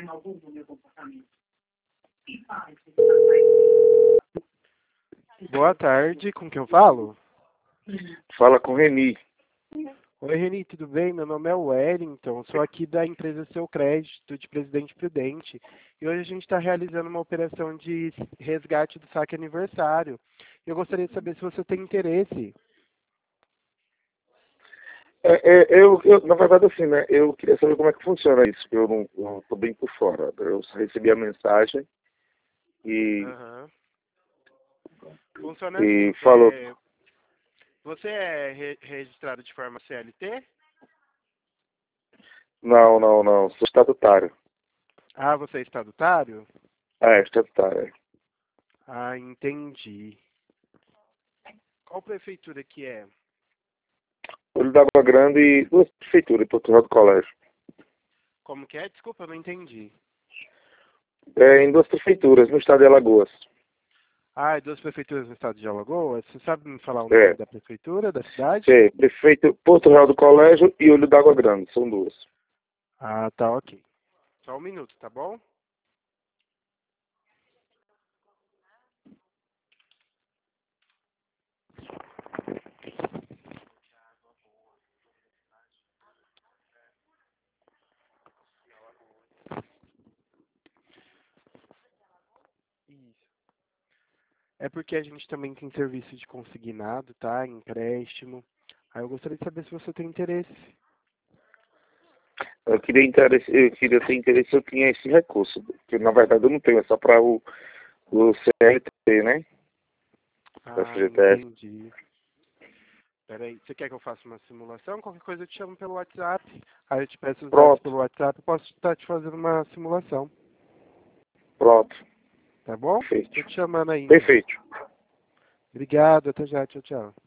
Boa tarde, com quem eu falo? Fala com o Reni. Oi, Reni, tudo bem? Meu nome é Wellington, sou aqui da empresa Seu Crédito, de Presidente Prudente. E hoje a gente está realizando uma operação de resgate do saque aniversário. Eu gostaria de saber se você tem interesse. Na verdade, assim, né? Eu queria saber como é que funciona isso, porque eu não tô bem por fora. Eu só recebi a mensagem e, Aham. Funciona e assim. falou, Você é registrado de forma CLT? não, sou estatutário. Ah, você é estatutário? Estatutário. Ah, entendi. Qual prefeitura que é? Olho d'Água Grande e duas prefeituras, Porto Real do Colégio. Como que é? Desculpa, eu não entendi. Em duas prefeituras, no estado de Alagoas. Ah, duas prefeituras no estado de Alagoas? Você sabe me falar o nome É, da prefeitura, da cidade? prefeito Porto Real do Colégio e Olho d'Água Grande, são duas. Ah, tá, ok. Só um minuto, tá bom? Isso. É porque a gente também tem serviço de consignado, tá? Empréstimo. Aí eu gostaria de saber se você tem interesse. Eu queria ter interesse, eu tinha esse recurso, que na verdade eu não tenho, é só para o CLT, né? Da Ah, FGTS. entendi. Peraí, você quer que eu faça uma simulação? Qualquer coisa eu te chamo pelo WhatsApp. Aí eu te peço os dados Pronto, pelo WhatsApp. Eu posso estar te fazendo uma simulação. pronto, Tá bom? Tô perfeito. te chamando aí então. Perfeito. Obrigado, até já, tchau, tchau.